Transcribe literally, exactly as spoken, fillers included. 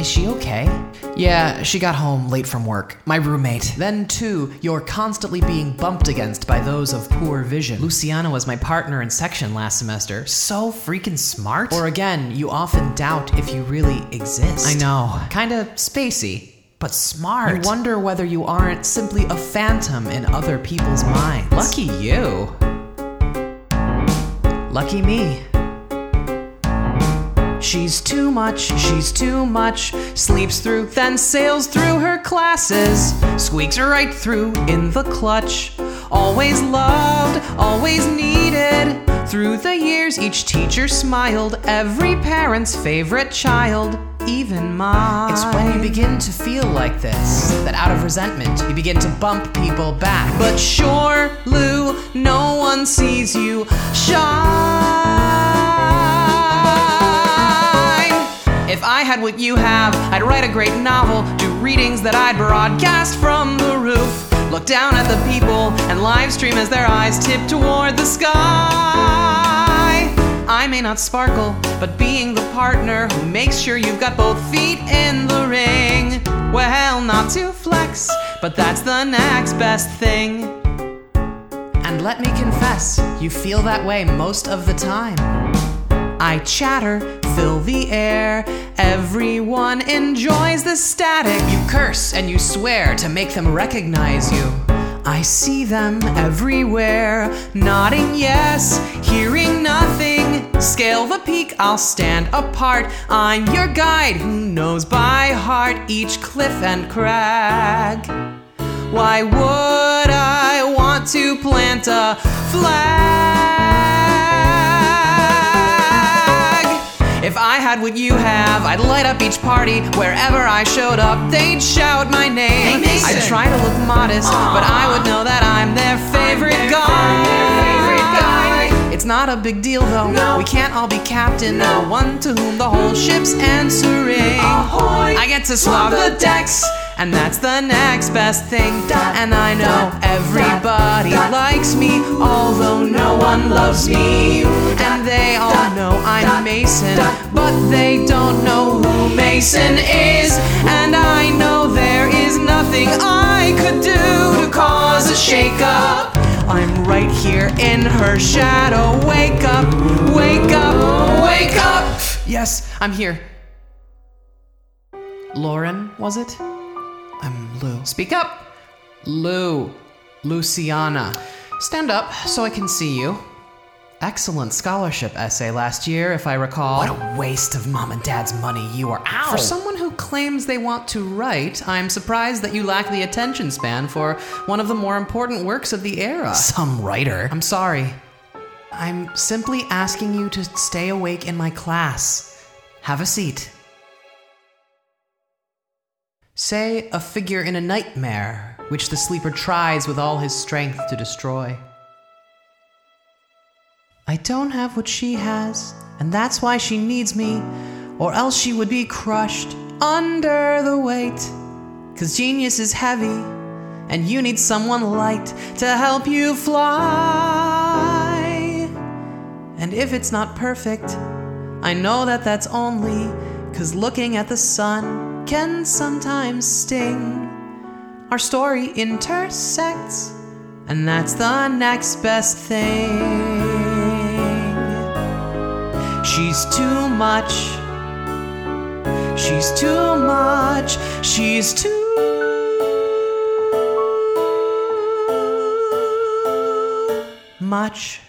Is she okay? Yeah, she got home late from work. My roommate. Then, too, you're constantly being bumped against by those of poor vision. Luciana was my partner in section last semester. So freaking smart. Or again, you often doubt if you really exist. I know. Kinda spacey, but smart. You wonder whether you aren't simply a phantom in other people's minds. Lucky you. Lucky me. She's too much, she's too much. Sleeps through, then sails through her classes. Squeaks right through in the clutch. Always loved, always needed. Through the years, each teacher smiled. Every parent's favorite child, even mine. It's when you begin to feel like this, that out of resentment, you begin to bump people back. But sure, Lou, no one sees you shine. If I had what you have, I'd write a great novel, do readings that I'd broadcast from the roof, look down at the people and live stream as their eyes tip toward the sky. I may not sparkle, but being the partner who makes sure you've got both feet in the ring, well, not to flex, but that's the next best thing. And let me confess, you feel that way most of the time. I chatter, fill the air, everyone enjoys the static. You curse and you swear to make them recognize you. I see them everywhere, nodding yes, hearing nothing. Scale the peak, I'll stand apart. I'm your guide who knows by heart each cliff and crag. Why would I want to plant a flag? If I had what you have, I'd light up each party. Wherever I showed up, they'd shout my name. Hey, I'd try to look modest, Aww. But I would know that I'm their favorite I'm their guy. favorite guy. It's not a big deal though, no. We can't all be captain, no. The one to whom the whole ship's answering. Ahoy, I get to swab the decks, and that's the next best thing. Dot, and I know dot, everybody dot, likes me, although no one loves me. And they all dot, know I'm dot, Mason, dot, but they don't know who Mason is. And I know there is nothing I could do to cause a shake-up. I'm right here in her shadow. Wake up, wake up, wake up. Yes, I'm here. Lauren, was it? I'm Lou. Speak up. Lou. Luciana. Stand up so I can see you. Excellent scholarship essay last year, if I recall. What a waste of mom and dad's money you are. Ow! For someone who claims they want to write, I'm surprised that you lack the attention span for one of the more important works of the era. Some writer. I'm sorry. I'm simply asking you to stay awake in my class. Have a seat. Say a figure in a nightmare, which the sleeper tries with all his strength to destroy. I don't have what she has, and that's why she needs me, or else she would be crushed under the weight. 'Cause genius is heavy, and you need someone light to help you fly. And if it's not perfect, I know that that's only 'cause looking at the sun can sometimes sting. Our story intersects, and that's the next best thing. She's too much. She's too much. She's too much.